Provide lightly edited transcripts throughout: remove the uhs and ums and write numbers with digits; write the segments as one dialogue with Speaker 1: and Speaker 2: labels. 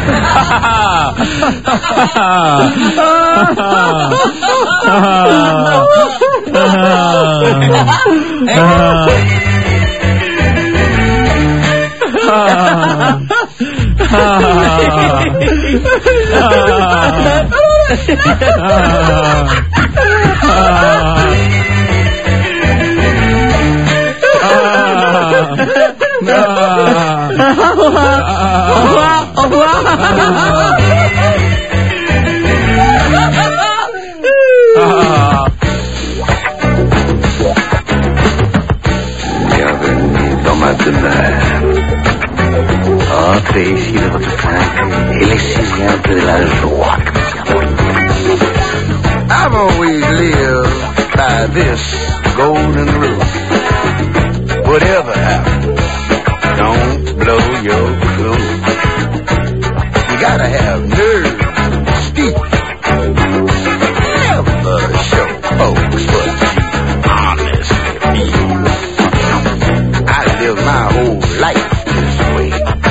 Speaker 1: Au revoir.
Speaker 2: Bienvenue dans ma demeure. Entrez ici de votre plein et laissez-y un peu de la joie. I've always lived by this golden rule. Whatever happens, don't blow your cool. You gotta have nerve, steep. Never show folks what you honestly feel. I live my whole life this way.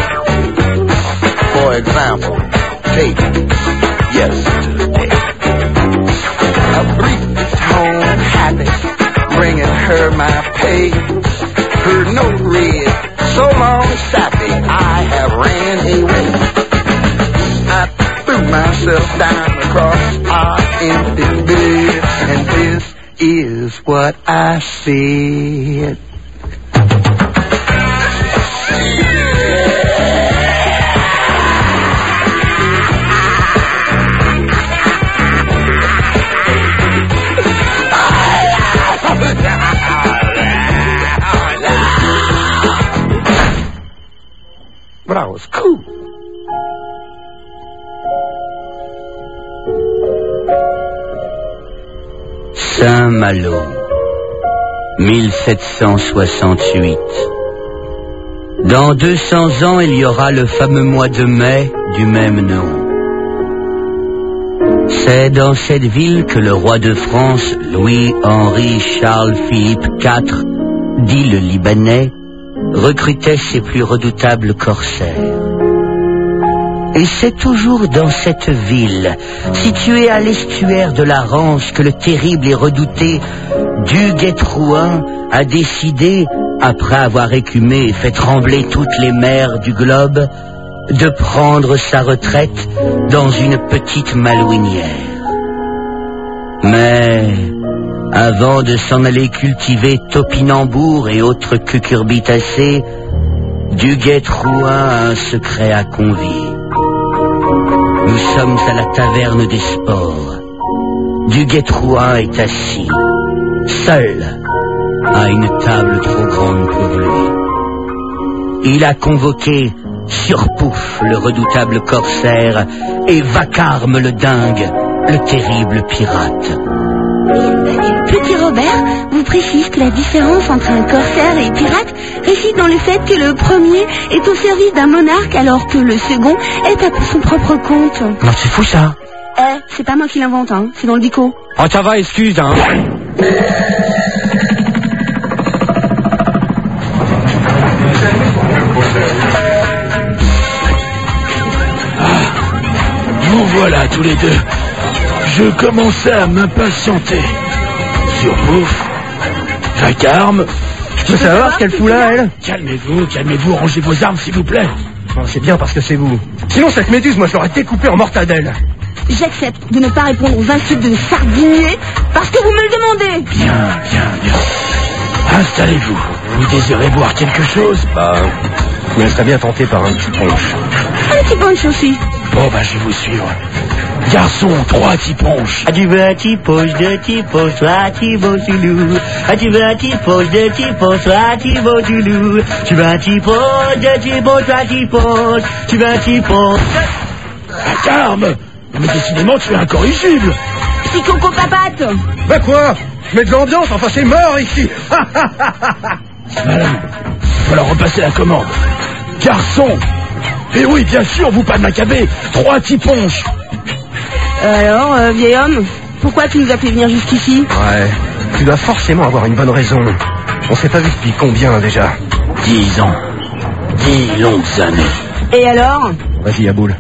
Speaker 2: For example, take yesterday. A brief home habit, bringing her my pay. Her note read, so long sappy, I have ran away. I threw myself down across our empty bed, and this is what I said. But I was cool.
Speaker 3: Saint-Malo, 1768. Dans 200 ans, il y aura le fameux mois de mai du même nom. C'est dans cette ville que le roi de France, Louis-Henri Charles-Philippe IV, dit le Libanais, recrutait ses plus redoutables corsaires. Et c'est toujours dans cette ville, située à l'estuaire de la Rance, que le terrible et redouté Duguay-Trouin a décidé, après avoir écumé et fait trembler toutes les mers du globe, de prendre sa retraite dans une petite malouinière. Mais avant de s'en aller cultiver topinambour et autres cucurbitacées, Duguay-Trouin a un secret à convier. Nous sommes à la taverne des sports. Duguay-Trouin est assis, seul, à une table trop grande pour lui. Il a convoqué Surpouf, le redoutable corsaire, et Vacarme le dingue, le terrible pirate.
Speaker 4: Petit Robert vous précise que la différence entre un corsaire et pirate réside dans le fait que le premier est au service d'un monarque alors que le second est à son propre compte.
Speaker 3: Non, c'est fou ça.
Speaker 4: C'est pas moi qui l'invente, hein, c'est dans le dico.
Speaker 3: Oh, ça va, excuse, hein.
Speaker 5: Nous voilà tous les deux. Je commençais à m'impatienter. Surpouf, Vacarme.
Speaker 6: Je peux savoir ce qu'elle fout là, elle?
Speaker 5: Calmez-vous, rangez vos armes s'il vous plaît.
Speaker 6: Bon, c'est bien parce que c'est vous. Sinon cette méduse, moi je l'aurais découpée en mortadelle.
Speaker 4: J'accepte de ne pas répondre aux insultes de sardinier parce que vous me le demandez.
Speaker 5: Bien. Installez-vous. Vous désirez boire quelque chose?
Speaker 6: Mais elle serait bien tentée par un petit punch.
Speaker 4: Un petit punch aussi.
Speaker 5: Bon, je vais vous suivre. Garçon, 3 petits punch.
Speaker 3: Ah, tu veux un petit punch, 2 petits punch, 3 petits punch du loup. Ah, tu veux un petit punch, 2 petits punch, 3 petits punch du loup. Tu veux un petit punch, 2 petits punch, 3 petits punch. Tu veux un petit punch.
Speaker 5: Vacarme! Mais décidément, tu es incorrigible.
Speaker 4: Petit coco papate.
Speaker 6: Bah quoi? Je mets de l'ambiance, enfin c'est mort ici.
Speaker 5: Madame, voilà repasser la commande. Garçon! Eh oui, bien sûr, vous pas de macabé. 3 petits punch.
Speaker 4: Alors, vieil homme, pourquoi tu nous as fait venir jusqu'ici?
Speaker 6: Ouais, tu dois forcément avoir une bonne raison. On s'est pas vu depuis combien déjà?
Speaker 5: 10 ans. 10 longues années.
Speaker 4: Et alors?
Speaker 6: Vas-y, Aboul.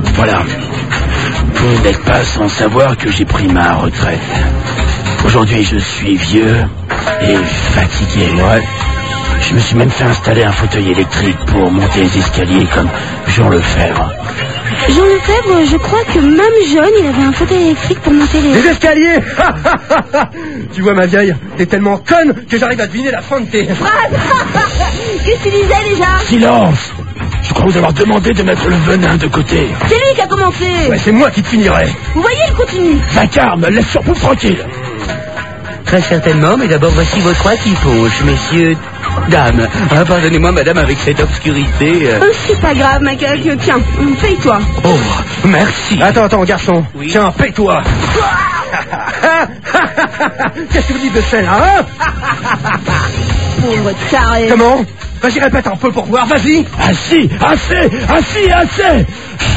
Speaker 5: Voilà. Vous n'êtes pas sans savoir que j'ai pris ma retraite. Aujourd'hui, je suis vieux et fatigué. Ouais. Je me suis même fait installer un fauteuil électrique pour monter les escaliers comme Jean Lefebvre.
Speaker 4: Jean Lefebvre, je crois que même jeune, il avait un fauteuil électrique pour monter
Speaker 6: Les escaliers. Tu vois, ma vieille, t'es tellement conne que j'arrive à deviner la fin de tes...
Speaker 4: Phrase. Qu'est-ce que tu disais déjà?
Speaker 5: Silence! Je crois vous avoir demandé de mettre le venin de côté.
Speaker 4: C'est lui qui a commencé.
Speaker 6: Ouais, c'est moi qui te finirai.
Speaker 4: Vous voyez, il continue.
Speaker 5: Vacarme, laisse sur vous tranquille.
Speaker 3: Très certainement, mais d'abord voici vos 3 qui poches, messieurs, dames. Ah, pardonnez-moi, madame, avec cette obscurité.
Speaker 4: Oh, c'est pas grave, macaque. Tiens, paye-toi.
Speaker 3: Oh, merci.
Speaker 6: Attends, garçon.
Speaker 3: Oui.
Speaker 6: Tiens, paie-toi. Qu'est-ce que vous dites de celle-là, hein?
Speaker 4: Pauvre taré.
Speaker 6: Comment? Vas-y, répète un peu pour voir, vas-y.
Speaker 5: Assis, assez.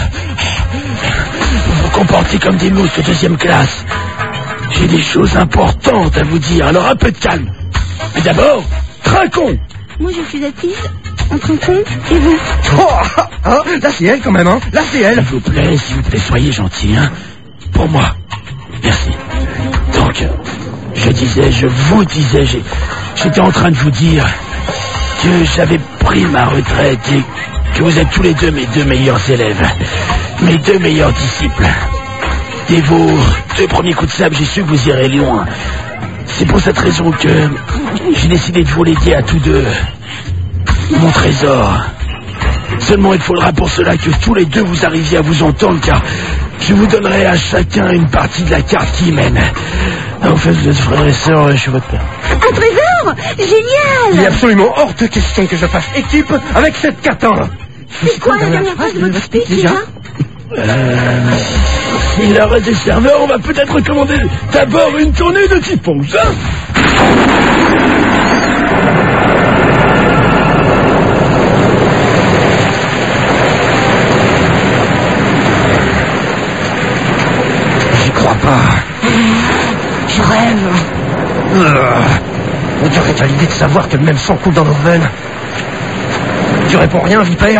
Speaker 5: Vous vous comportez comme des mousses de 2e classe. J'ai des choses importantes à vous dire, alors un peu de calme. Mais d'abord, trinquons.
Speaker 4: Moi, je suis assise entre un con et vous.
Speaker 6: Oh, là, c'est elle, quand même, hein. Là, c'est elle.
Speaker 5: S'il vous plaît, soyez gentil, hein. Pour moi. Merci. Donc, je vous disais, j'étais en train de vous dire que j'avais pris ma retraite et que vous êtes tous les deux mes 2 meilleurs élèves, mes 2 meilleurs disciples. Dès vos 2 premiers coups de sable, j'ai su que vous irez loin. C'est pour cette raison que j'ai décidé de vous léguer à tous 2 mon trésor. Seulement, il faudra pour cela que tous les 2 vous arriviez à vous entendre, car je vous donnerai à chacun une partie de la carte qui mène. En fait, vous êtes frères et sœurs, je suis votre père.
Speaker 4: Un trésor. Génial.
Speaker 6: Il est absolument hors de question que je fasse équipe avec cette catin.
Speaker 4: C'est quoi la dernière phrase de votre speech, déjà?
Speaker 5: S'il arrête des serveurs, on va peut-être commander d'abord une tournée de typhons, hein?
Speaker 6: J'y crois pas.
Speaker 4: Je rêve.
Speaker 6: On dirait qu'à l'idée de savoir que le même sang coule dans nos veines. Tu réponds rien, vipère?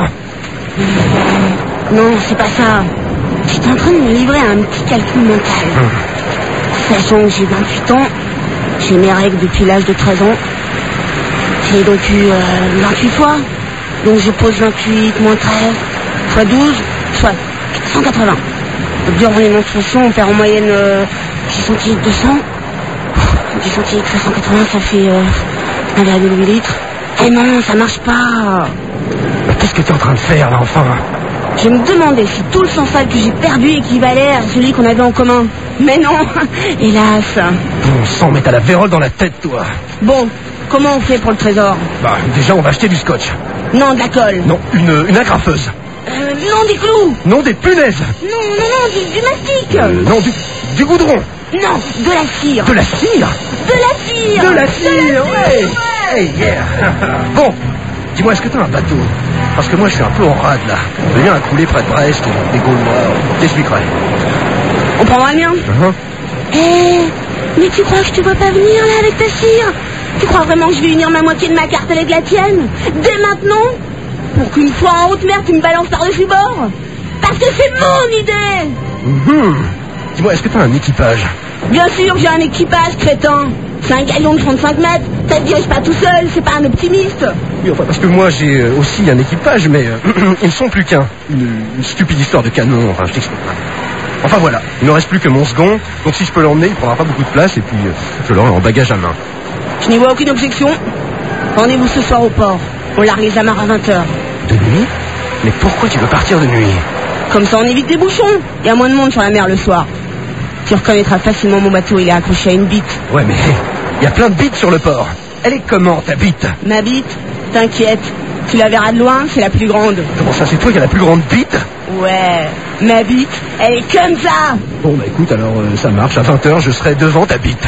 Speaker 4: Non, c'est pas ça. J'étais en train de me livrer à un petit calcul mental. Sachant que j'ai 28 ans, j'ai mes règles depuis l'âge de 13 ans. J'ai donc eu 28 fois. Donc je pose 28 moins 13 fois 12, soit 180. Durant les menstruations, on perd en moyenne 10 centilitres de sang. 10 centilitres fois 180, ça fait 1,8 litre. Eh non, ça marche pas.
Speaker 6: Qu'est-ce que t'es en train de faire, là, enfin?
Speaker 4: Je me demandais si tout le sang sale que j'ai perdu équivalait à celui qu'on avait en commun. Mais non, hélas.
Speaker 6: Bon sang, mais t'as la vérole dans la tête, toi.
Speaker 4: Bon, comment on fait pour le trésor?
Speaker 6: Bah, déjà, on va acheter du scotch.
Speaker 4: Non, de la colle.
Speaker 6: Non, une agrafeuse.
Speaker 4: Non, des clous.
Speaker 6: Non, des punaises.
Speaker 4: Non, du mastic.
Speaker 6: Non, du goudron.
Speaker 4: Non, de la cire.
Speaker 6: De la cire.
Speaker 4: De la cire,
Speaker 6: ouais. Hey, yeah. Bon, dis-moi, est-ce que t'as un bateau? Parce que moi, je suis un peu en rade, là. Le mien a coulé près de Brest, des Gaulois. T'expliquerai.
Speaker 4: On prendra le mien. Mais tu crois que je te vois pas venir, là, avec ta cire? Tu crois vraiment que je vais unir ma moitié de ma carte avec la tienne? Dès maintenant? Pour qu'une fois en haute mer, tu me balances par-dessus bord? Parce que c'est mon idée.
Speaker 6: Dis-moi, est-ce que t'as un équipage?
Speaker 4: Bien sûr que j'ai un équipage, crétin. C'est un galion de 35 mètres. Ça ne dirige pas tout seul, c'est pas un optimiste.
Speaker 6: Oui, enfin, parce que moi, j'ai aussi un équipage, mais ils ne sont plus qu'un. Une stupide histoire de canon, enfin, je t'explique. Enfin, voilà. Il ne reste plus que mon second, donc si je peux l'emmener, il prendra pas beaucoup de place, et puis je l'aurai en bagage à main.
Speaker 4: Je n'y vois aucune objection. Rendez-vous ce soir au port. On largue les amarres à 20h.
Speaker 6: De nuit? Mais pourquoi tu veux partir de nuit?
Speaker 4: Comme ça, on évite les bouchons. Il y a moins de monde sur la mer le soir. Tu reconnaîtras facilement mon bateau, il est accroché à une bite.
Speaker 6: Ouais, mais il y a plein de bites sur le port. Elle est comment, ta bite?
Speaker 4: Ma bite? T'inquiète. Tu la verras de loin, c'est la plus grande.
Speaker 6: Comment ça, c'est toi qui as la plus grande bite?
Speaker 4: Ouais, ma bite, elle est comme ça.
Speaker 6: Bon, bah écoute, alors ça marche. À 20h, je serai devant ta bite.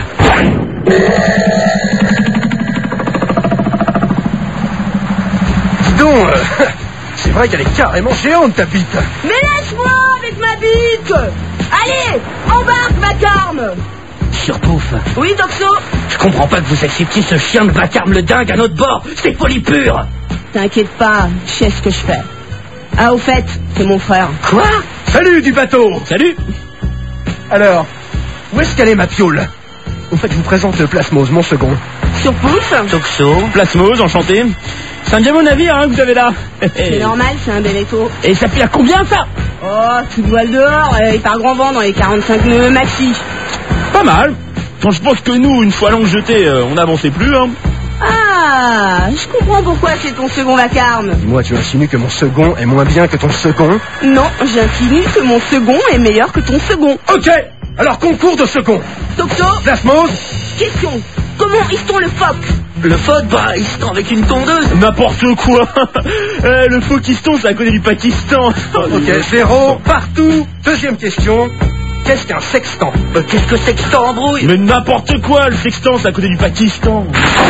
Speaker 6: Dis donc, c'est vrai qu'elle est carrément géante, ta bite.
Speaker 4: Mais laisse-moi avec ma bite. Allez, embarque, Vacarme.
Speaker 3: Surpouf.
Speaker 4: Oui, Doxo?
Speaker 3: Je comprends pas que vous acceptiez ce chien de Vacarme le dingue à notre bord. C'est folie pure.
Speaker 4: T'inquiète pas, je sais ce que je fais. Ah, au fait, c'est mon frère.
Speaker 3: Quoi?
Speaker 6: Salut du bateau.
Speaker 5: Salut.
Speaker 6: Alors, où est-ce qu'elle est ma piole? En fait, je vous présente le Plasmose, mon second.
Speaker 4: Sur pouce.
Speaker 3: Toxo.
Speaker 5: Plasmose, enchanté. C'est un bien bon navire hein, que vous avez là.
Speaker 4: C'est normal, c'est un bel étau.
Speaker 5: Et ça fait à combien ça?
Speaker 4: Oh, tout voile dehors, il part grand vent dans les 45 nœuds maxi.
Speaker 5: Pas mal. Quand je pense que nous, une fois l'angle jeté, on n'avançait plus, hein.
Speaker 4: Ah, je comprends pourquoi c'est ton second vacarme.
Speaker 6: Dis-moi, tu insinues que mon second est moins bien que ton second?
Speaker 4: Non, j'insinue que mon second est meilleur que ton second.
Speaker 6: Ok. Alors, concours de second.
Speaker 4: Toxo,
Speaker 6: Plasmose.
Speaker 4: question. Comment hisse-t-on le phoque?
Speaker 3: Le phoque, bah, il se tend avec une tondeuse.
Speaker 5: N'importe quoi. Le Fokistan, c'est à côté du Pakistan.
Speaker 6: Ok, 0 partout. Deuxième question. Qu'est-ce qu'un sextant?
Speaker 3: Qu'est-ce que c'est que cette embrouille?
Speaker 5: Mais n'importe quoi, le sextant, c'est à côté du Pakistan.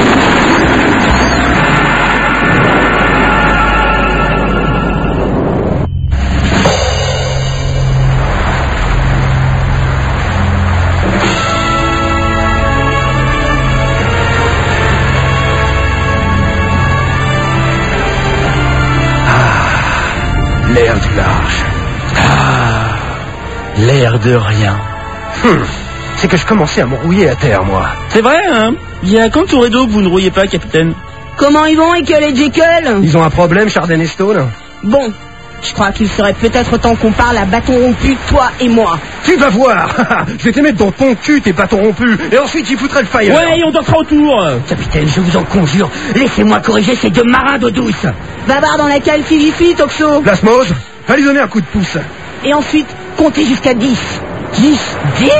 Speaker 6: L'air du large.
Speaker 5: L'air de rien.
Speaker 6: C'est que je commençais à me rouiller à terre, moi.
Speaker 5: C'est vrai, hein? Il y a quand touré d'eau que vous ne rouillez pas, capitaine?
Speaker 4: Comment ils vont, Ekel et Jekyll?
Speaker 6: Ils ont un problème, Chardin et Stone?
Speaker 4: Bon, je crois qu'il serait peut-être temps qu'on parle à bâton rompu, toi et moi.
Speaker 6: Tu vas voir. Je vais te mettre dans ton cul, tes bâtons rompus. Et ensuite, j'y foutrai le fire.
Speaker 5: Ouais, et on dansera autour.
Speaker 3: Capitaine, je vous en conjure, laissez-moi corriger ces deux marins d'eau douce.
Speaker 4: Babar dans la cale Philippi, Toxo.
Speaker 6: Plasmose, va lui donner un coup de pouce.
Speaker 4: Et ensuite, comptez jusqu'à 10. 10? 10?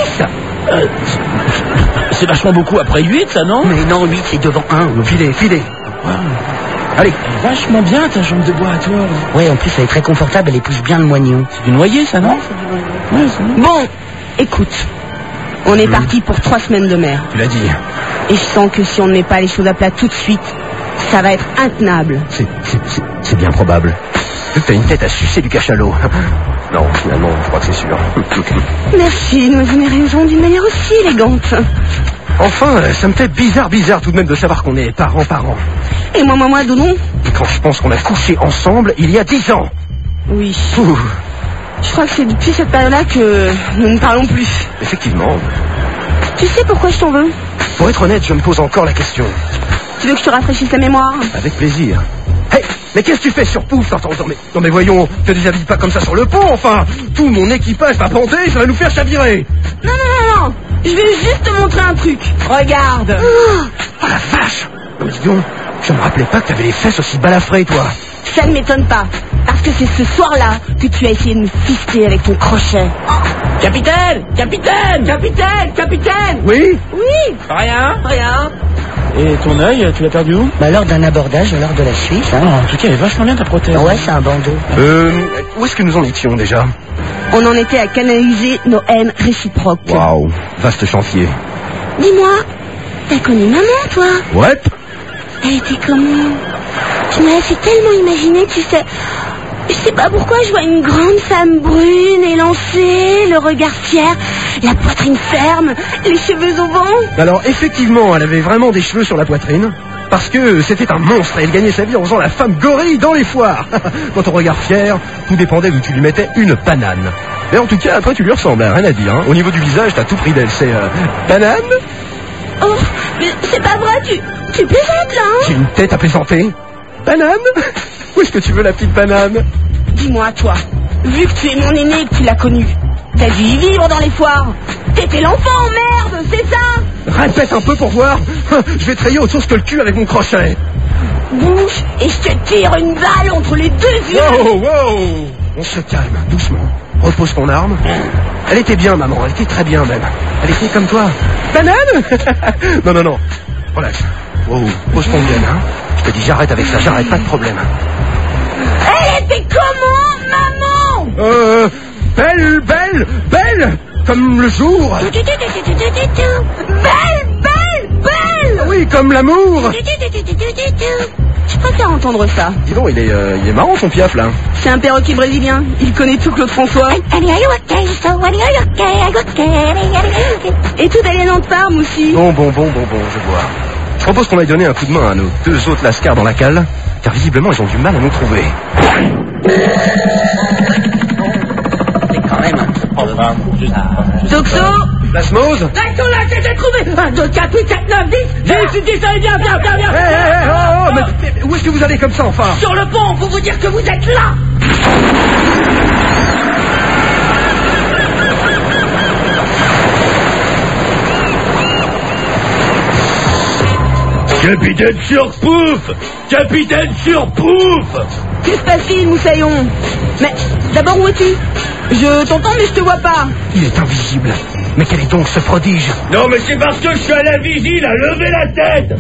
Speaker 5: C'est vachement beaucoup après 8, ça, non?
Speaker 3: Mais non, 8, c'est devant 1.
Speaker 6: Filez. Allez.
Speaker 5: Vachement bien ta jambe de bois à toi.
Speaker 3: Ouais, en plus, elle est très confortable, elle épouse bien le moignon.
Speaker 5: C'est du noyer, ça, non? Ouais, c'est bon.
Speaker 4: Bon, écoute, on est parti pour 3 semaines de mer.
Speaker 6: Tu l'as dit.
Speaker 4: Et je sens que si on ne met pas les choses à plat tout de suite, ça va être intenable.
Speaker 6: C'est bien probable. Vu que t'as une tête à sucer du cachalot. Non, finalement, je crois que c'est sûr.
Speaker 4: Merci de me donner raison d'une manière aussi élégante.
Speaker 6: Enfin, ça me fait bizarre tout de même de savoir qu'on est parents.
Speaker 4: Et moi, Doudon?
Speaker 6: Et quand je pense qu'on a couché ensemble il y a 10 ans.
Speaker 4: Oui.
Speaker 6: Ouh,
Speaker 4: Je crois que c'est depuis cette période-là que nous ne parlons plus.
Speaker 6: effectivement.
Speaker 4: Tu sais pourquoi je t'en veux?
Speaker 6: Pour être honnête, je me pose encore la question.
Speaker 4: Tu veux que je te rafraîchisse la mémoire?
Speaker 6: Avec plaisir. Hey, mais qu'est-ce que tu fais sur Pouf? Non mais voyons, te déshabille pas comme ça sur le pont, enfin. Tout mon équipage va bander, ça va nous faire chavirer.
Speaker 4: Non. Je vais juste te montrer un truc. Regarde.
Speaker 6: Oh la vache. Non mais dis donc, je me rappelais pas que t'avais les fesses aussi balafrées, toi.
Speaker 4: Ça ne m'étonne pas. Parce que c'est ce soir-là que tu as essayé de me fister avec ton crochet.
Speaker 5: Capitaine!
Speaker 6: Oui?
Speaker 4: Oui.
Speaker 5: Rien. Et ton œil, tu l'as perdu où?
Speaker 3: Bah, lors d'un abordage au large de la Suisse, hein.
Speaker 5: En tout cas, elle est vachement bien ta prothèse.
Speaker 3: Ouais, c'est un bandeau.
Speaker 6: Où est-ce que nous en étions déjà?
Speaker 4: On en était à canaliser nos haines réciproques.
Speaker 6: Waouh, vaste chantier.
Speaker 4: Dis-moi, t'as connu maman, toi?
Speaker 6: Ouais.
Speaker 4: Elle était comment? Tu m'as fait tellement imaginer, tu sais. Je sais pas pourquoi je vois une grande femme brune, élancée, le regard fier, la poitrine ferme, les cheveux au vent.
Speaker 6: Alors effectivement, elle avait vraiment des cheveux sur la poitrine. Parce que c'était un monstre et elle gagnait sa vie en faisant la femme gorille dans les foires. Quand on regarde fier, tout dépendait d'où tu lui mettais une banane. Mais en tout cas, après tu lui ressembles, hein, rien à dire. Hein. Au niveau du visage, t'as tout pris d'elle. C'est banane.
Speaker 4: Oh, mais c'est pas vrai, tu plaisantes là, hein?
Speaker 6: J'ai une tête à plaisanter. Banane. Où est-ce que tu veux la petite banane?
Speaker 4: Dis-moi, toi, vu que tu es mon aîné et que tu l'as connu, t'as dû y vivre dans les foires. T'étais l'enfant, merde, c'est ça?
Speaker 6: Répète un peu pour voir. Je vais te rayer autre chose que le cul avec mon crochet.
Speaker 4: Bouge et je te tire une balle entre les deux yeux.
Speaker 6: Wow. On se calme, doucement. Repose ton arme. Elle était bien, maman, elle était très bien même. Elle était comme toi. Banane. Non. Relax. Wow, pose ton bien, hein. Je te dis j'arrête avec ça, j'arrête, pas de problème.
Speaker 4: Elle était comment, maman?
Speaker 6: Belle comme le jour.
Speaker 4: Belle.
Speaker 6: Oui, comme l'amour.
Speaker 4: Je préfère entendre ça.
Speaker 6: Dis donc, il est marrant son piaf là.
Speaker 4: C'est un perroquet brésilien. Il connaît tout Claude François. Et tout allait dans Parme aussi.
Speaker 6: Bon, je vois. Je propose qu'on aille donner un coup de main à nos deux autres lascars dans la cale, car visiblement ils ont du mal à nous trouver.
Speaker 4: Toxo.
Speaker 6: Plasmose.
Speaker 1: Restons là, j'ai trouvé 1, 2, 4, 8, 7, 9, 10. J'ai dit ça, viens.
Speaker 6: Mais où est-ce que vous allez comme ça, enfin?
Speaker 1: Sur le pont, pour vous dire que vous êtes là.
Speaker 5: Capitaine Surpouf! Capitaine Surpouf!
Speaker 4: Que se passe-t-il, Moussaillon? Mais d'abord, où es-tu? Je t'entends, mais je te vois pas.
Speaker 6: Il est invisible. Mais quel est donc ce prodige?
Speaker 5: Non, mais c'est parce que je suis à la vigile à lever la tête!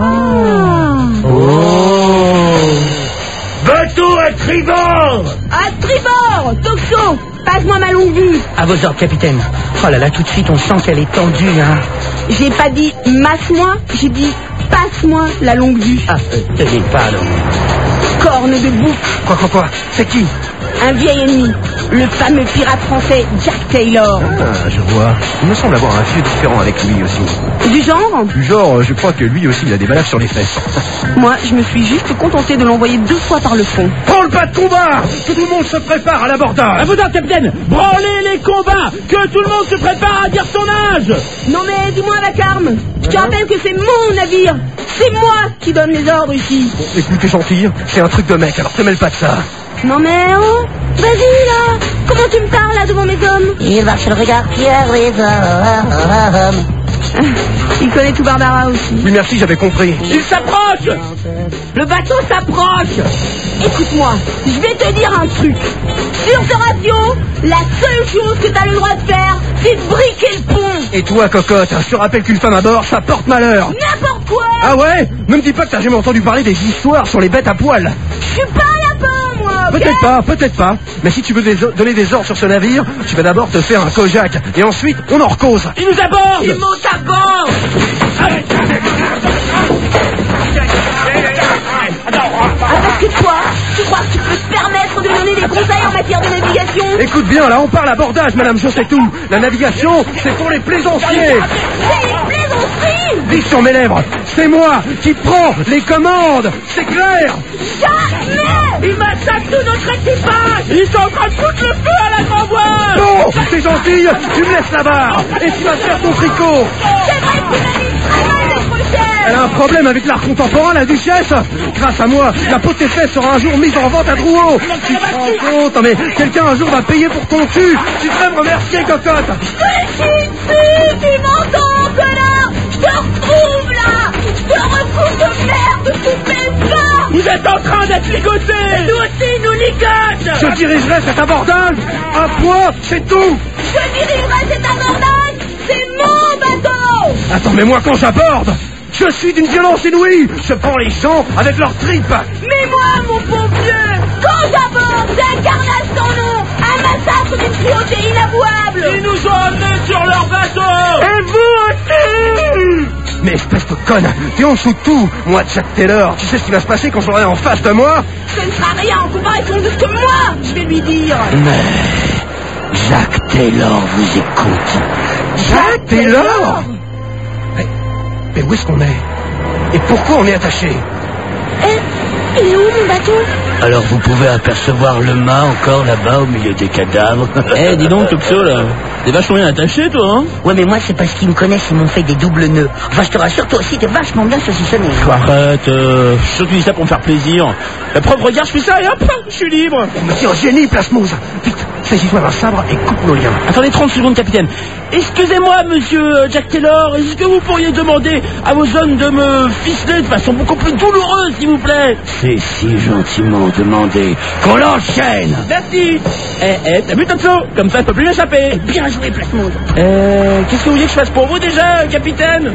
Speaker 5: Bateau à tribord!
Speaker 4: À tribord! Toxo, passe-moi ma longue vue.
Speaker 3: À vos ordres, capitaine. Oh là là, tout de suite, on sent qu'elle est tendue, hein.
Speaker 4: J'ai pas dit masse-moi, j'ai dit passe-moi la longue vue.
Speaker 3: Ah, tenez, pardon.
Speaker 4: Corne de bouc,
Speaker 6: Quoi? C'est qui?
Speaker 4: un vieil ennemi, le fameux pirate français Jack Taylor.
Speaker 6: Ah, je vois. Il me semble avoir un vieux différent avec lui aussi.
Speaker 4: Du genre?
Speaker 6: Du genre, je crois que lui aussi, il a des balafres sur les fesses.
Speaker 4: Moi, je me suis juste contenté de l'envoyer 2 fois par le fond.
Speaker 6: Prends le pas de combat! Que tout le monde se prépare à l'abordage!
Speaker 5: À vos ordres, capitaine! Branlez les combats! Que tout le monde se prépare à dire son âge!
Speaker 4: Non mais dis-moi, Vacarme, je te rappelle que c'est mon navire. C'est moi qui donne les ordres ici.
Speaker 6: Écoute, t'es gentil, c'est un truc de mec, alors te mêle pas de ça.
Speaker 4: Non mais oh, vas-y là. Comment tu me parles là devant mes hommes?
Speaker 3: Il marche le regard fier les hommes.
Speaker 4: Il connaît tout Barbara aussi.
Speaker 6: Oui, merci, j'avais compris.
Speaker 5: Il s'approche!
Speaker 1: Le bateau s'approche.
Speaker 4: Écoute-moi, je vais te dire un truc. Sur ce radio, la seule chose que t'as le droit de faire, c'est de briquer le pont.
Speaker 6: Et toi, cocotte, je te rappelle qu'une femme à bord, ça porte malheur.
Speaker 4: N'importe quoi.
Speaker 6: Ah ouais? Ne me dis pas que t'as jamais entendu parler des histoires sur les bêtes à poil.
Speaker 4: Je suis pas un lapin, moi, ok?
Speaker 6: Peut-être pas. Mais si tu veux donner des ordres sur ce navire, tu vas d'abord te faire un Kojak. Et ensuite, on en recose.
Speaker 5: Il nous aborde!
Speaker 1: Il monte à bord.
Speaker 4: Ah, parce que toi, tu crois que tu peux te permettre de donner des conseils en matière de navigation?
Speaker 6: Écoute bien, là, on parle abordage, madame, je sais tout. La navigation, c'est pour les plaisanciers.
Speaker 4: C'est une plaisanterie.
Speaker 6: Dis sur mes lèvres, c'est moi qui prends les commandes. C'est clair?
Speaker 4: Jamais.
Speaker 1: Il massacre tout notre équipage.
Speaker 5: Ils sont en train de foutre le feu à la grand voile!
Speaker 6: Non, c'est gentil, tu me laisses là-bas. Et tu vas faire ton tricot.
Speaker 4: C'est vrai que tu manies très mal les prochaines.
Speaker 6: Elle a un problème avec l'art contemporain, la duchesse. Grâce à moi, la peau de tes fesses sera un jour mise en vente à Drouot. Tu te rends compte? Mais quelqu'un un jour va payer pour ton cul. Tu devrais me remercier, cocotte.
Speaker 4: Je suis dessus, tu m'entends, connard. Je te retrouve là. Je te recoupe de merde, tu fais ça.
Speaker 5: Vous êtes en train d'être ligoté!
Speaker 1: Nous aussi, nous ligote.
Speaker 6: Je dirigerai cet abordage à point, c'est tout.
Speaker 4: Je dirigerai cet abordage. C'est mon bateau.
Speaker 6: Attends, mais moi quand j'aborde, je suis d'une violence inouïe. Je prends les gens avec leurs tripes.
Speaker 4: Mais moi, mon bon vieux, quand j'aborde, j'incarnage ton nom. Un massacre d'une cruauté inavouable.
Speaker 5: Ils nous ont amenés sur leur bateau!
Speaker 6: Et vous aussi. Mais espèce de conne, t'es en dessous de tout. Moi, Jack Taylor, tu sais ce qui va se passer quand je l'aurai en face de moi?
Speaker 4: Ce ne sera rien en comparaison de ce que moi, je vais lui dire.
Speaker 3: Mais Jack Taylor vous écoute.
Speaker 6: Jack Taylor? Mais où est-ce qu'on est? Et pourquoi on est attaché?
Speaker 4: Il est où mon bateau?
Speaker 3: Alors vous pouvez apercevoir le mât encore là-bas au milieu des cadavres.
Speaker 5: Eh, dis donc, Toxo, là. T'es vachement bien attaché, toi, hein?
Speaker 3: Ouais, mais moi c'est parce qu'ils me connaissent, ils m'ont fait des doubles nœuds. Enfin, je te rassure, toi aussi t'es vachement bien saucissonné.
Speaker 5: Arrête, je suis sûr que tu dis ça pour me faire plaisir. La preuve, regarde, je fais ça et hop, je suis libre.
Speaker 6: Monsieur génie, Plasmose. Vite, saisis-toi d'un sabre et coupe nos liens.
Speaker 5: Attendez 30 secondes, capitaine. Excusez-moi, monsieur Jack Taylor, est-ce que vous pourriez demander à vos hommes de me ficeler de façon beaucoup plus douloureuse, s'il vous plaît?
Speaker 3: C'est si gentiment demandé qu'on l'enchaîne.
Speaker 5: Merci. T'as vu, Toxo? Comme ça, je peux plus m'échapper.
Speaker 4: Bien joué, Plasmode.
Speaker 5: Qu'est-ce que vous voulez que je fasse pour vous, déjà, capitaine?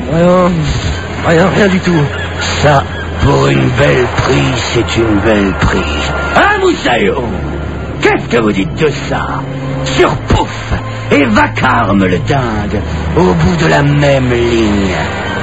Speaker 6: Rien du tout.
Speaker 3: Ça, pour une belle prise, c'est une belle prise. Ah, Moussaillon, qu'est-ce que vous dites de ça? Surpouf et Vacarme le dingue, au bout de la même ligne.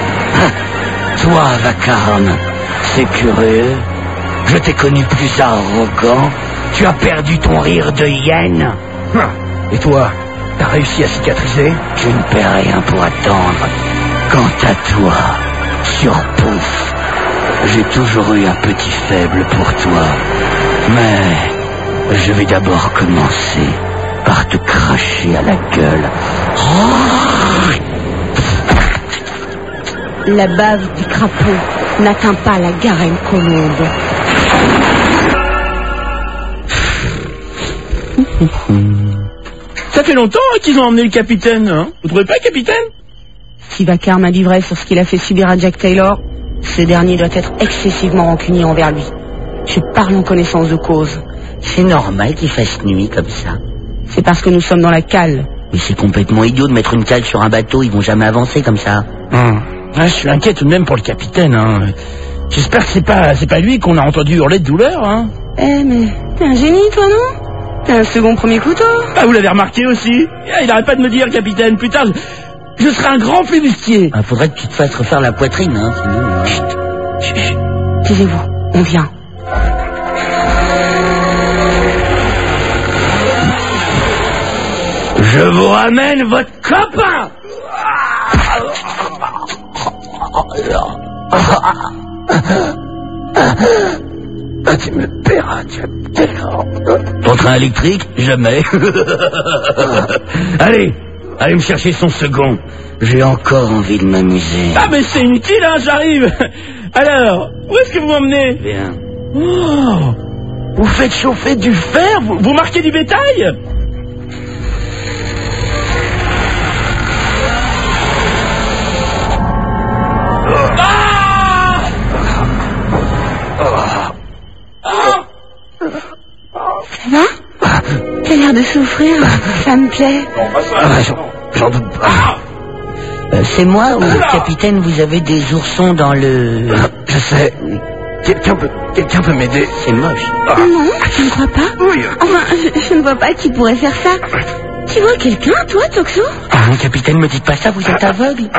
Speaker 3: Toi, Vacarme, c'est curieux. Je t'ai connu plus arrogant. Tu as perdu ton rire de hyène.
Speaker 6: Et toi, t'as réussi à cicatriser?
Speaker 3: Je ne perds rien pour attendre. Quant à toi, Surpouf, j'ai toujours eu un petit faible pour toi. Mais je vais d'abord commencer par te cramer. cracher à la gueule.
Speaker 4: La bave du crapaud n'atteint pas la garenne colombe.
Speaker 5: Ça fait longtemps qu'ils ont emmené le capitaine, hein. Vous trouvez pas, capitaine?
Speaker 4: Si Vacarme a dit vrai sur ce qu'il a fait subir à Jack Taylor, ce dernier doit être excessivement rancunier envers lui. Je parle en connaissance de cause.
Speaker 3: C'est normal qu'il fasse nuit comme ça.
Speaker 4: C'est parce que nous sommes dans la cale.
Speaker 3: Mais c'est complètement idiot de mettre une cale sur un bateau, ils vont jamais avancer comme ça.
Speaker 5: Je suis inquiet tout de même pour le capitaine, hein. J'espère que c'est pas lui qu'on a entendu hurler de douleur, hein.
Speaker 4: Mais t'es un génie, toi, non? T'as un second premier couteau.
Speaker 5: Ah, vous l'avez remarqué aussi? Il arrête pas de me dire, capitaine, plus tard, je serai un grand flibustier.
Speaker 3: Faudrait que tu te fasses refaire la poitrine, hein, sinon...
Speaker 4: Chut. Taisez-vous, on vient.
Speaker 5: Je vous ramène votre copain. Tu me paieras, Jack Taylor.
Speaker 3: Ton train électrique? Jamais.
Speaker 5: Allez me chercher son second.
Speaker 3: J'ai encore envie de m'amuser.
Speaker 5: Ah, mais c'est inutile, hein, j'arrive. Alors, où est-ce que vous m'emmenez?
Speaker 3: Bien.
Speaker 5: Oh, vous faites chauffer du fer? Vous marquez du bétail?
Speaker 4: Ça va? T'as l'air de souffrir, ça me plaît.
Speaker 3: J'en doute pas. C'est moi ou le capitaine, vous avez des oursons dans le...
Speaker 6: Je sais. Quelqu'un peut m'aider.
Speaker 3: C'est moche.
Speaker 4: Non, tu ne crois pas?
Speaker 6: Oui.
Speaker 4: Enfin, je ne vois pas qui pourrait faire ça. Tu vois quelqu'un, toi, Toxo?
Speaker 3: Capitaine, me dites pas ça, vous êtes aveugle?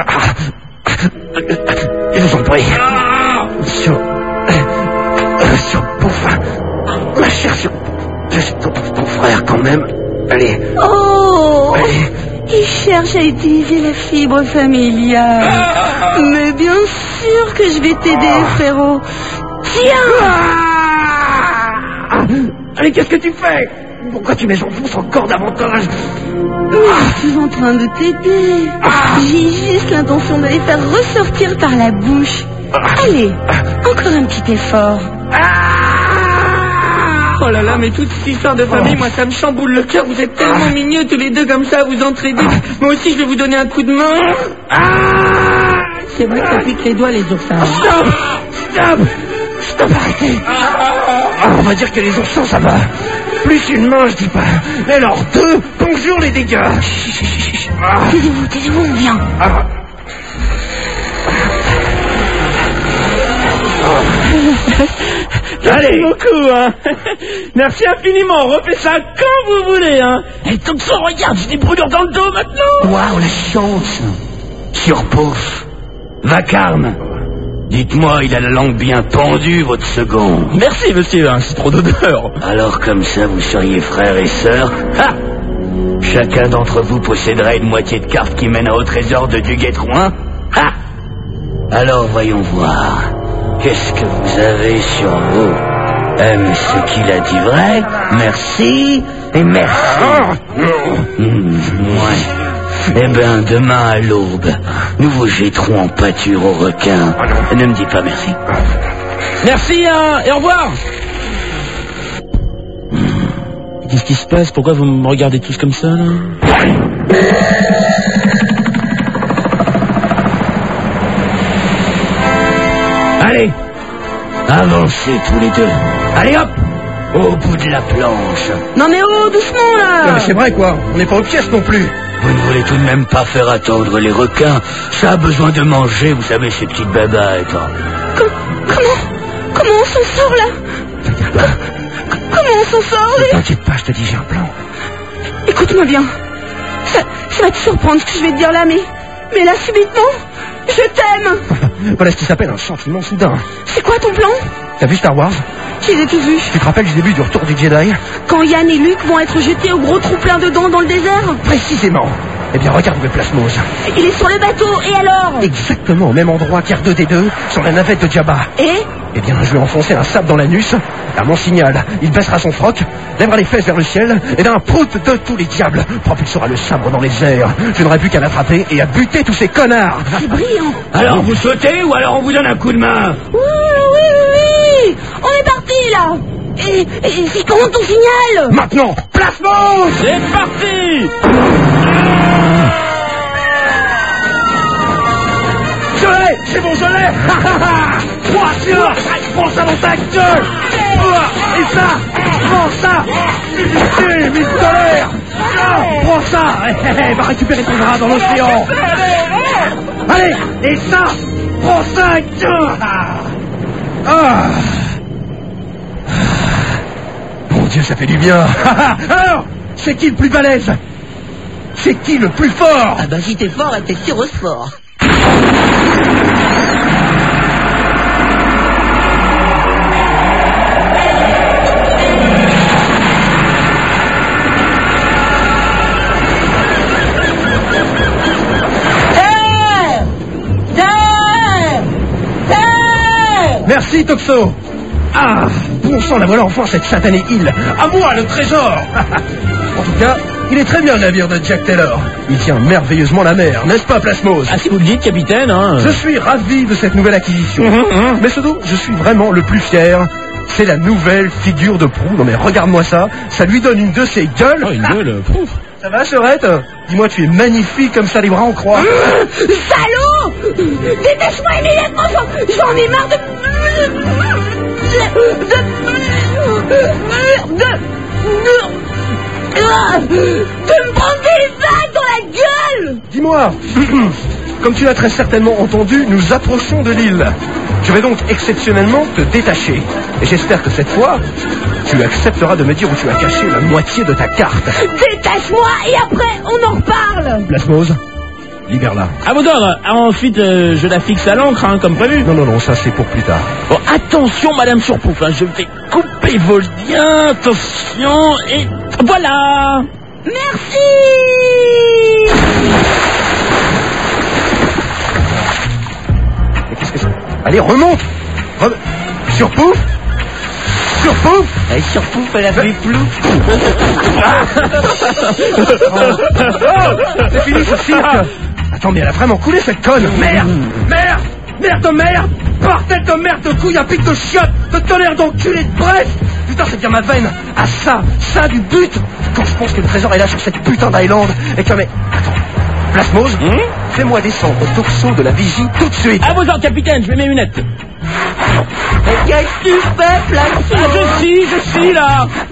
Speaker 6: Je vous en prie. Sur Bouffin. Ma chère sur ton frère, quand même. Allez.
Speaker 4: Oh!
Speaker 6: Allez.
Speaker 4: Il cherche à utiliser la fibre familiale. Mais bien sûr que je vais t'aider, frérot. Tiens!
Speaker 6: Allez, qu'est-ce que tu fais? Pourquoi tu m'enfonces encore davantage?
Speaker 4: Je suis en train de t'aider. J'ai juste l'intention de les faire ressortir par la bouche. Allez, encore un petit effort.
Speaker 1: Oh là là, mais toute cette histoire de famille, moi ça me chamboule le cœur. Vous êtes tellement mignons tous les deux comme ça, vous entraidez. Moi aussi je vais vous donner un coup de main. C'est vrai que ça pique les doigts les oursins.
Speaker 6: Stop, arrêtez. On va dire que les oursins ça va. Plus une main, je dis pas. Mais alors deux, bonjour les dégâts.
Speaker 4: Taisez-vous, on vient.
Speaker 5: Allez, beaucoup, hein. Merci infiniment, refais ça quand vous voulez, hein. Et Toxo, regarde, j'ai des brûlures dans le dos maintenant.
Speaker 3: Waouh, la chance. Sur Pouf.
Speaker 5: Vacarme, dites-moi, il a la langue bien pendue, votre second. Merci, monsieur, hein, c'est trop d'odeur.
Speaker 3: Alors comme ça, vous seriez frères et sœurs.
Speaker 5: Chacun d'entre vous posséderait une moitié de carte qui mène au trésor de Duguay-Trouin.
Speaker 3: Alors voyons voir. Qu'est-ce que vous avez sur vous? Ce qu'il a dit vrai? Merci et merci. Ouais. Eh ben, demain à l'aube, nous vous jetterons en pâture aux requins. Ne me dites pas merci.
Speaker 5: Merci, hein, et au revoir. Qu'est-ce qui se passe? Pourquoi vous me regardez tous comme ça, là? Allez, avancez tous les deux. Allez hop, au bout de la planche.
Speaker 4: Non mais oh, doucement là.
Speaker 6: Non, mais c'est vrai quoi, on n'est pas aux pièces non plus.
Speaker 3: Vous ne voulez tout de même pas faire attendre les requins? Ça a besoin de manger, vous savez, ces petites babattes.
Speaker 4: Comment on s'en sort là? Comment on s'en sort?
Speaker 6: Ne t'inquiète pas, je te dis, j'ai un plan.
Speaker 4: Écoute-moi bien. Ça va te surprendre ce que je vais te dire là, mais là subitement, je t'aime.
Speaker 6: Voilà ce qui s'appelle un sentiment soudain.
Speaker 4: C'est quoi ton plan?
Speaker 6: T'as vu Star Wars?
Speaker 4: Je les ai tous vus.
Speaker 6: Tu te rappelles du début du Retour du Jedi?
Speaker 4: Quand Yann et Luke vont être jetés au gros trou plein de dents dans le désert?
Speaker 6: Précisément. Eh bien, regarde où est Plasmos.
Speaker 4: Il est sur le bateau, et alors?
Speaker 6: Exactement au même endroit qu'R2D2, sur la navette de Jabba.
Speaker 4: Et
Speaker 6: Eh bien, je lui ai enfoncé un sabre dans l'anus. À mon signal, il baissera son froc, lèvera les fesses vers le ciel, et d'un prout de tous les diables, propulsera le sabre dans les airs. Je n'aurai plus qu'à l'attraper et à buter tous ces connards.
Speaker 4: C'est brillant.
Speaker 5: Alors vous sautez ou alors on vous donne un coup de main?
Speaker 4: Oui. On est parti, là. Et c'est comment ton signal?
Speaker 6: Maintenant, placement.
Speaker 5: C'est parti.
Speaker 6: Je l'ai. C'est bon, je l'ai. Moi, tiens, prends ça dans ta gueule. Et ça, prends ça. Musicien, mise de l'air. Prends ça. Va récupérer ton bras dans l'océan. Allez, et ça, prends ça. Mon Dieu, ça fait du bien. Alors, c'est qui le plus balèze? C'est qui le plus fort?
Speaker 3: Ah ben si t'es fort, t'es fort.
Speaker 6: Merci, Toxo. Ah, bon sang, la voilà enfin cette satanée île. À moi, le trésor. En tout cas, il est très bien le navire de Jack Taylor. Il tient merveilleusement la mer, n'est-ce pas, Plasmos?
Speaker 5: Ah, si vous le dites, capitaine, hein.
Speaker 6: Je suis ravi de cette nouvelle acquisition. Mais surtout, je suis vraiment le plus fier. C'est la nouvelle figure de proue. Non mais regarde-moi ça. Ça lui donne une de ses gueules.
Speaker 5: Oh, une gueule, pouf.
Speaker 6: Ça va, Sœurette? Dis-moi, tu es magnifique comme ça, les bras en croix.
Speaker 4: Salaud! Dépêche-moi immédiatement, j'en ai marre de me prendre des vagues dans la gueule!
Speaker 6: Dis-moi, comme tu l'as très certainement entendu, nous approchons de l'île. Je vais donc exceptionnellement te détacher. Et j'espère que cette fois, tu accepteras de me dire où tu as caché la moitié de ta carte.
Speaker 4: Détache-moi et après, on en reparle!
Speaker 6: Plasmose, libère-la.
Speaker 5: À vos ordres. Ensuite, je la fixe à l'encre, hein, comme prévu.
Speaker 6: Non, ça c'est pour plus tard.
Speaker 5: Bon, attention, Madame Surpouf, hein, je vais couper vos liens. Attention, et voilà.
Speaker 4: Merci!
Speaker 6: Mais qu'est-ce que c'est? Allez, remonte. Surpouf.
Speaker 3: Elle surpouffe, elle a fait plou.
Speaker 6: C'est fini ce cirque. Attends, mais elle a vraiment coulé cette conne. Merde de merde. Bordel de merde, de couilles, à pique de chiottes, de tonnerre d'enculé de Brest. Putain, c'est bien ma veine. Ah ça du but. Quand je pense que le trésor est là sur cette putain d'island. Et que mais... Attends, Plasmose, fais-moi descendre au Toxo de la vigie tout de suite.
Speaker 5: À vos ordres, capitaine, je mets mes lunettes.
Speaker 3: Qu'est-ce que tu fais, Plasmos?
Speaker 5: Ah, je suis là.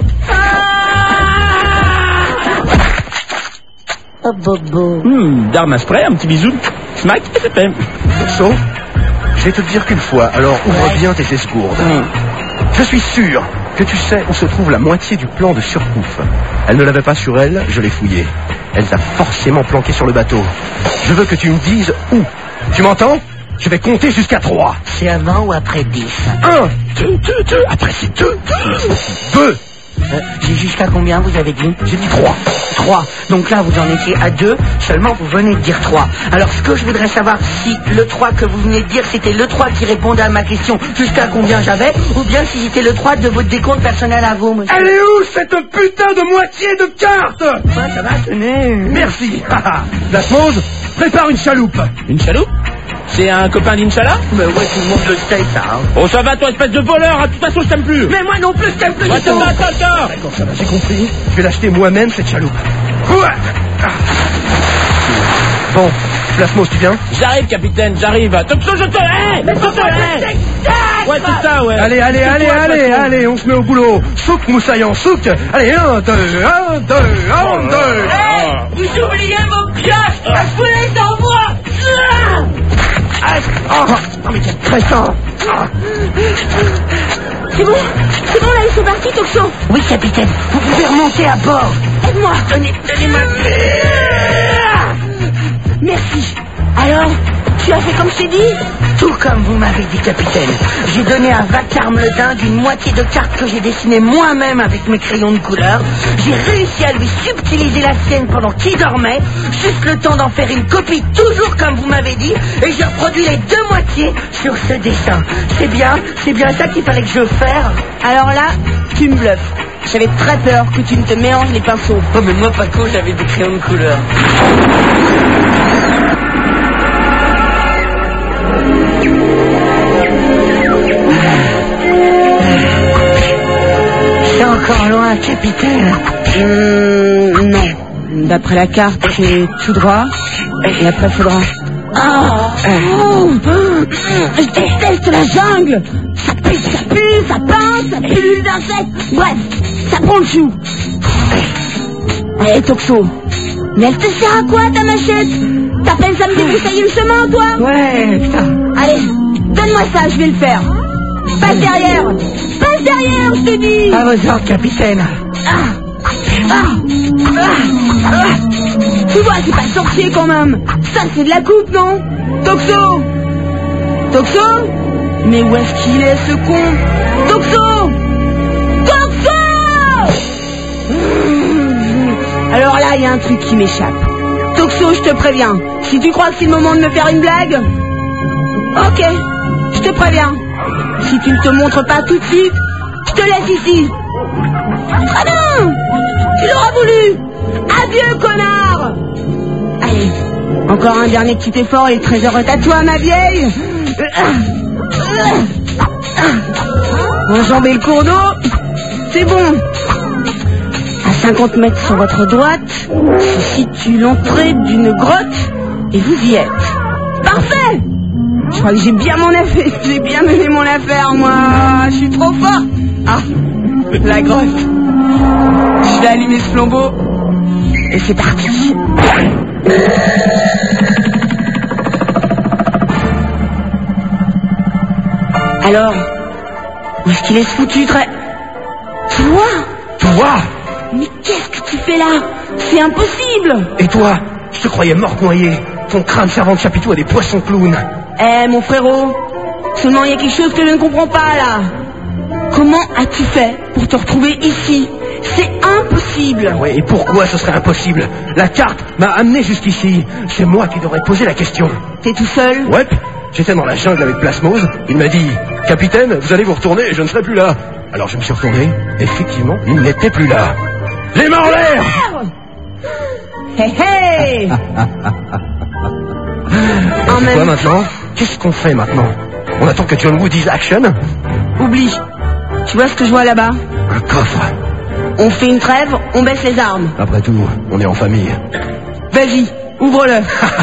Speaker 3: Oh, Bobo.
Speaker 5: D'armes à spray, un petit bisou. Smack, et c'est fait.
Speaker 6: Toxo, je vais te le dire qu'une fois, alors ouvre bien tes escourdes. Je suis sûr que tu sais où se trouve la moitié du plan de Surpouf. Elle ne l'avait pas sur elle, je l'ai fouillé. Elle t'a forcément planqué sur le bateau. Je veux que tu me dises où. Tu m'entends? Je vais compter jusqu'à 3.
Speaker 3: C'est avant ou après 10?
Speaker 6: 1, 2, après c'est 2. 2.
Speaker 3: Jusqu'à combien vous avez dit?
Speaker 6: J'ai dit 3.
Speaker 3: 3. Donc là, vous en étiez à 2, seulement vous venez de dire 3. Alors, ce que je voudrais savoir, si le 3 que vous venez de dire, c'était le 3 qui répondait à ma question jusqu'à combien j'avais, ou bien si c'était le 3 de votre décompte personnel à vous, monsieur.
Speaker 6: Elle est où cette putain de moitié de carte?
Speaker 3: Ouais, ça va, tenez.
Speaker 6: Merci. Plasmose, prépare une chaloupe.
Speaker 5: Une chaloupe? C'est un copain d'Inch'Allah?
Speaker 3: Mais ouais, tout le monde le sait, ça, hein.
Speaker 5: Oh, ça va, toi, espèce de voleur, hein. De toute façon, je t'aime plus.
Speaker 3: Mais moi non plus, je t'aime plus
Speaker 5: Ouais,
Speaker 3: du tout.
Speaker 5: D'accord.
Speaker 6: D'accord, ça va, j'ai compris. Je vais l'acheter moi-même, cette chaloupe. Bon, Plasmose, tu viens?
Speaker 5: J'arrive, capitaine, j'arrive. Toxo, je te hais. Je te hais. Ouais, c'est ça, ouais.
Speaker 6: Allez, on se met au boulot. Souk, moussaillant, souk. Allez, 1, 2.
Speaker 4: Vous oubliez vos pioches. Je vous les envoie.
Speaker 6: Non mais quel crétin.
Speaker 4: C'est bon, là, ils sont partis, Toxo.
Speaker 3: Oui, capitaine, vous pouvez remonter à bord.
Speaker 4: Aide-moi.
Speaker 3: Donnez-moi.
Speaker 4: Merci. Alors, tu as fait comme je t'ai dit?
Speaker 3: Tout comme vous m'avez dit, capitaine. J'ai donné à Vacarme le Dinde une moitié de carte que j'ai dessinée moi-même avec mes crayons de couleur. J'ai réussi à lui subtiliser
Speaker 1: la sienne pendant qu'il dormait, juste le temps d'en faire une copie toujours comme vous m'avez dit, et j'ai reproduit les deux moitiés sur ce dessin. C'est bien ça qu'il fallait que je fasse.
Speaker 4: Alors là, tu me bluffes. J'avais très peur que tu ne te mélanges les pinceaux.
Speaker 1: Oh mais moi Paco, j'avais des crayons de couleur. C'est encore loin, capitaine.
Speaker 4: Non. D'après la carte, c'est tout droit. Et après, faudra... Je déteste la jungle. Ça pue, ça pince, ça pue d'insectes. Bref, ça prend le chou. Allez, Toxo. Mais elle te sert à quoi, ta machette? T'appelles ça me débroussailler le chemin, toi?
Speaker 1: Ouais, putain.
Speaker 4: Allez, donne-moi ça, je vais le faire. Passe derrière, je te dis.
Speaker 1: À vos ordres, capitaine.
Speaker 4: Tu vois, c'est pas sorcier quand même. Ça, c'est de la coupe, non? Toxo! Mais où est-ce qu'il est, ce con? Toxo! Alors là, il y a un truc qui m'échappe. Toxo, je te préviens. Si tu crois que c'est le moment de me faire une blague... Ok, je te préviens. Si tu ne te montres pas tout de suite, je te laisse ici. Très bien! Tu l'auras voulu! Adieu, connard! Allez, encore un dernier petit effort et le trésor est à toi, ma vieille! Enjambez le cours d'eau, c'est bon! À 50 mètres sur votre droite, se situe l'entrée d'une grotte et vous y êtes. Parfait! Je crois que j'ai bien mené mon affaire, moi! Je suis trop fort! Ah, la grotte! Je vais allumer ce flambeau et c'est parti. Alors, où est-ce qu'il est ce foutu trait?
Speaker 6: Toi?
Speaker 4: Mais qu'est-ce que tu fais là? C'est impossible!
Speaker 6: Et toi? Je te croyais morte noyée. Ton crâne servant de chapiteau à des poissons clowns.
Speaker 4: Mon frérot, seulement il y a quelque chose que je ne comprends pas là. Comment as-tu fait pour te retrouver ici? C'est impossible.
Speaker 6: Ouais, et pourquoi ce serait impossible? La carte m'a amené jusqu'ici. C'est moi qui devrais poser la question.
Speaker 4: T'es tout seul?
Speaker 6: Ouais, j'étais dans la jungle avec Plasmose. Il m'a dit, capitaine, vous allez vous retourner et je ne serai plus là. Alors je me suis retourné. Effectivement, il n'était plus là. Les mains en l'air!
Speaker 4: Hey!
Speaker 6: C'est quoi maintenant? Qu'est-ce qu'on fait maintenant? On attend que John Woo dise action?
Speaker 4: Oublie. Tu vois ce que je vois là-bas?
Speaker 6: Un coffre.
Speaker 4: On fait une trêve, on baisse les armes.
Speaker 6: Après tout, on est en famille.
Speaker 4: Vas-y, ouvre-le.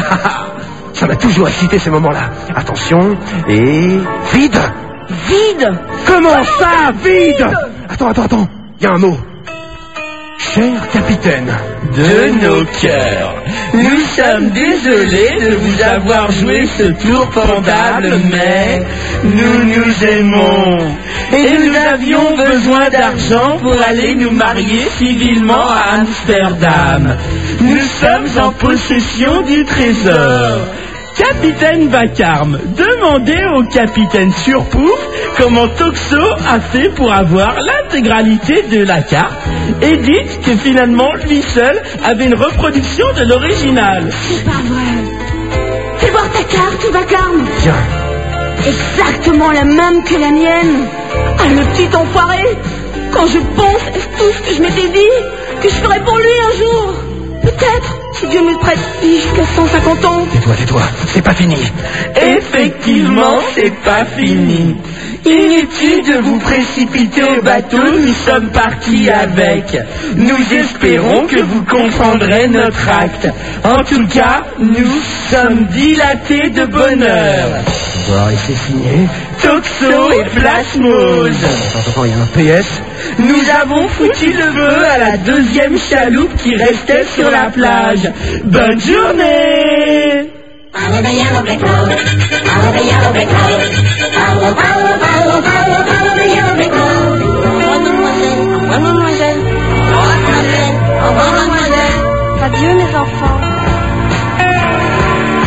Speaker 6: Ça m'a toujours excité ces moments-là. Attention, et... Vide!
Speaker 4: Vide!
Speaker 6: Comment ça, vide? Attends, il y a un mot. Cher capitaine,
Speaker 5: De nos cœurs, nous sommes désolés de vous avoir joué ce tour pendable, mais nous nous aimons. Et nous avions besoin d'argent pour aller nous marier civilement à Amsterdam. Nous sommes en possession du trésor. Capitaine Vacarme, demandez au capitaine Surpouf comment Toxo a fait pour avoir l'intégralité de la carte et dites que finalement lui seul avait une reproduction de l'original.
Speaker 4: C'est pas vrai. Fais voir ta carte, Vacarme.
Speaker 6: tiens.
Speaker 4: Exactement la même que la mienne. Ah, le petit enfoiré. Quand je pense à tout ce que je m'étais dit, que je ferais pour lui un jour. Peut-être, si Dieu me le prête jusqu'à 150 ans.
Speaker 6: Tais-toi, c'est pas fini.
Speaker 5: Effectivement, c'est pas fini. Inutile de vous précipiter au bateau, nous sommes partis avec. Nous espérons que vous comprendrez notre acte. En tout cas, nous sommes dilatés de bonheur.
Speaker 6: Bon, et c'est signé.
Speaker 5: Toxo et Plasmose.
Speaker 6: Attends, il y a un PS.
Speaker 5: Nous avons foutu le feu à la deuxième chaloupe qui restait sur la plage. Bonne journée!
Speaker 7: Follow the yellow brick road. Follow the yellow brick road. Follow, follow, follow, follow, follow the yellow brick road. Oh, mademoiselle. Oh, mademoiselle. Oh, mademoiselle.
Speaker 4: Adieu, mes enfants.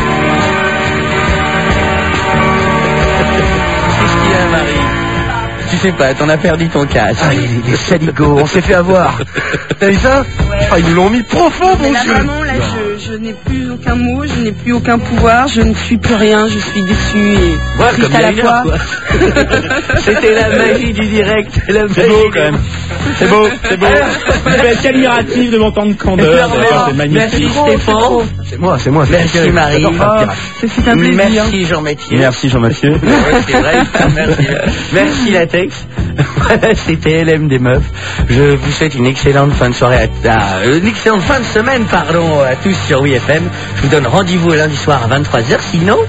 Speaker 5: Qu'est-ce qu'il y a, Marie?
Speaker 6: Tu
Speaker 3: tu sais pas, t'en as perdu ton casque.
Speaker 6: Ah, les saligots, on s'est fait avoir. T'as vu ça?
Speaker 4: Ouais.
Speaker 6: Ah, ils nous l'ont mis profond,
Speaker 4: Mais
Speaker 6: mon
Speaker 4: là,
Speaker 6: Dieu.
Speaker 4: vraiment, là, je n'ai plus aucun mot, je n'ai plus aucun pouvoir, je ne suis plus rien, je suis déçue et
Speaker 3: Ouais,
Speaker 4: triste
Speaker 3: comme
Speaker 4: à la
Speaker 3: il y a une heure,
Speaker 4: fois.
Speaker 3: quoi. C'était la magie du direct.
Speaker 5: C'est beau quand même. C'est beau, c'est beau. Je peux être admiratif de mon temps de candeur. C'est
Speaker 3: Merci
Speaker 5: magnifique.
Speaker 3: Stéphane.
Speaker 6: C'est moi.
Speaker 3: Merci Marie.
Speaker 4: Ce fut un plaisir.
Speaker 3: Merci Jean-Mathieu.
Speaker 5: Merci Jean-Mathieu.
Speaker 3: Ouais, c'est vrai. Merci. Merci Latex. Voilà, c'était LM des meufs. Je vous souhaite une excellente fin de soirée, une excellente fin de semaine, pardon, à tous sur WFM. Je vous donne rendez-vous lundi soir à 23h, sinon...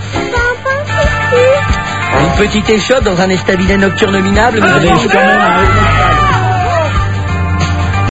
Speaker 3: Une petite échoppe dans un estabinet nocturne minable.
Speaker 5: Allez, je suis quand même un